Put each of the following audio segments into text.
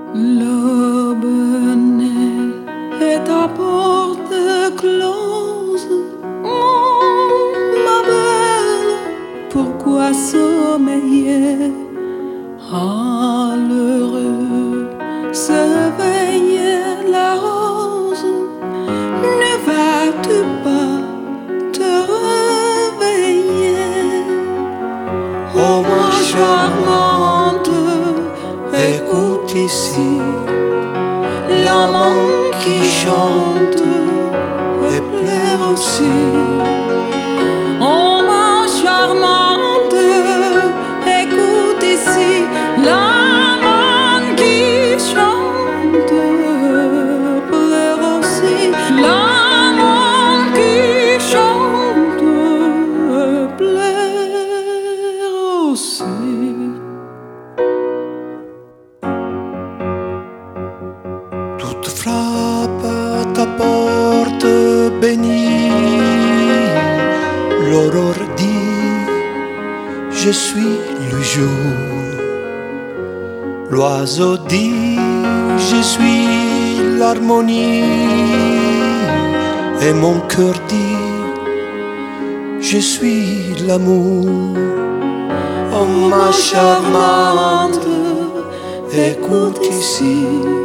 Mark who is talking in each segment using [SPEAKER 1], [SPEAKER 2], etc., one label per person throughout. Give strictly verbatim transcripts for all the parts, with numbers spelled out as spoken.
[SPEAKER 1] L'aube naît et ta porte close. Oh, ma belle, pourquoi sommeiller? À l'heureux s'éveiller la rose. Ne vas-tu pas te réveiller? Oh, ma charmante, écoute ici l'amant qui chante et pleure aussi. Oh, ma charmante, écoute ici l'amant qui chante, pleure aussi. L'amant qui chante, pleure aussi.
[SPEAKER 2] Toute frappe à ta porte bénie. L'aurore dit, je suis le jour. L'oiseau dit, je suis l'harmonie. Et mon cœur dit, je suis l'amour. Oh, ma charmante, écoute ici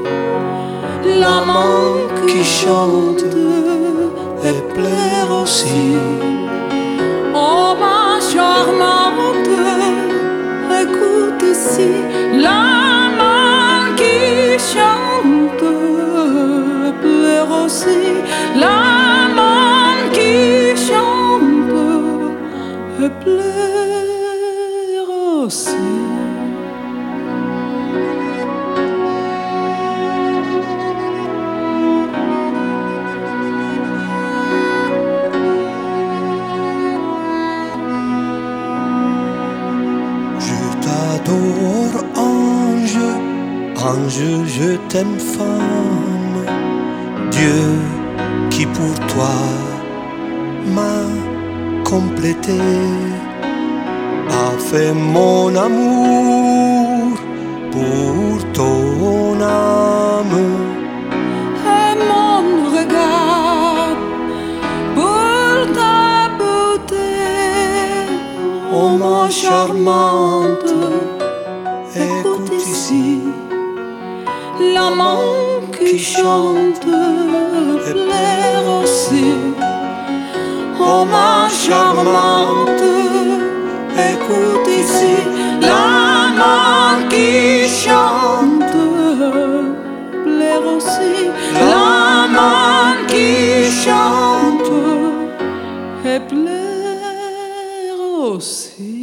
[SPEAKER 2] l'amant qui chante et pleure aussi.
[SPEAKER 1] Oh, ma charmante, écoute ici l'amant qui chante et pleure aussi. L'amant qui chante et pleure aussi.
[SPEAKER 2] T'adore ange, ange je t'aime femme. Dieu qui pour toi m'a complété a fait mon amour pour ton âme.
[SPEAKER 1] Et mon regard pour ta beauté.
[SPEAKER 2] Oh, ma charmante, écoute ici
[SPEAKER 1] l'amant qui chante pleure aussi. Oh, ma charmante, écoute ici l'amant qui chante pleure aussi. L'amant qui chante et pleure aussi.